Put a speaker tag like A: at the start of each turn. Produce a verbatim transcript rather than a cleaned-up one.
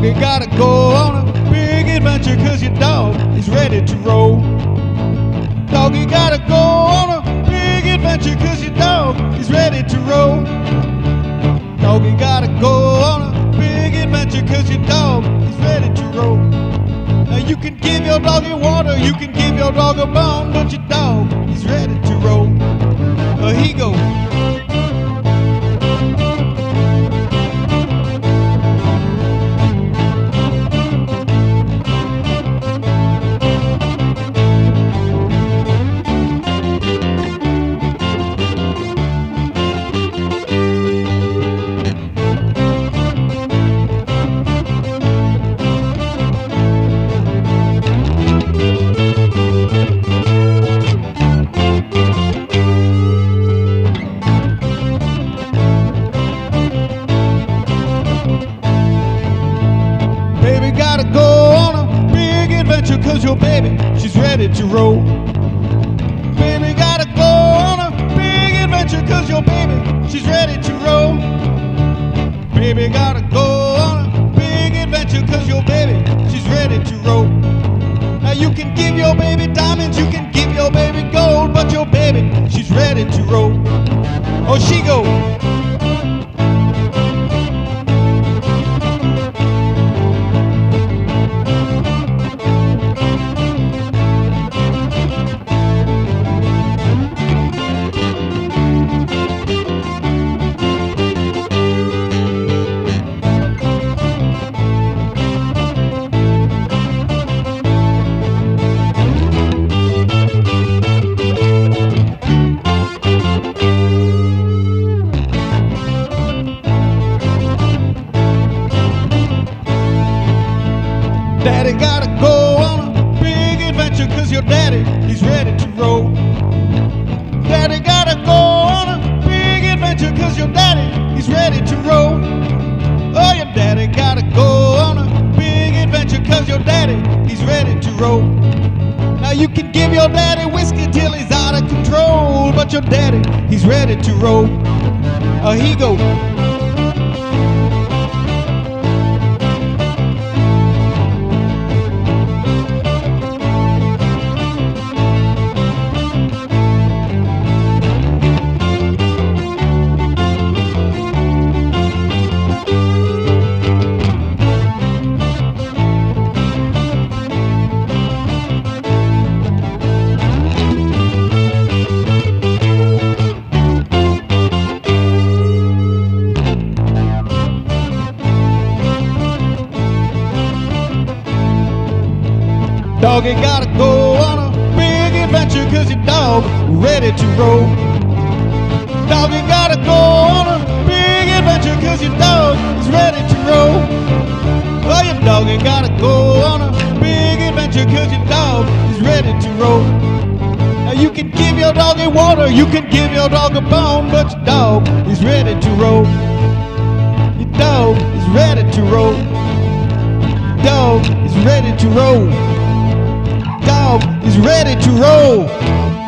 A: Doggy gotta go on a big adventure, cause your dog is ready to roll. Doggy gotta go on a big adventure, cause your dog is ready to roll. Doggy gotta go on a big adventure, cause your dog is ready to roll. Now you can give your doggy water, you can give your dog a bone, but your dog is ready to roll. Uh, he go. Baby gotta go on a big adventure, cause your baby, she's ready to roll. Baby gotta go on a big adventure, cause your baby, she's ready to roll. Baby gotta go on a big adventure, cause your baby, she's ready to roll. Now you can give your baby diamonds, you can give your baby gold, but your baby, she's ready to roll. Oh, she go. Daddy gotta go on a big adventure, cause your daddy, he's ready to roll. Daddy gotta go on a big adventure, cause your daddy, he's ready to roll. Oh, your daddy gotta go on a big adventure, cause your daddy, he's ready to roll. Now you can give your daddy whiskey till he's out of control, but your daddy, he's ready to roll. Oh, he go. Doggy gotta go on a big adventure, cause your dog ready to roll. Doggy gotta go on a big adventure, cause your dog is ready to roll. Oh, your doggy gotta go on a big adventure, cause your dog is ready to roll. Now you can give your doggy water, you can give your dog a bone, but your dog is ready to roll. Your dog is ready to roll. Your dog is ready to roll. Dog is ready to roll.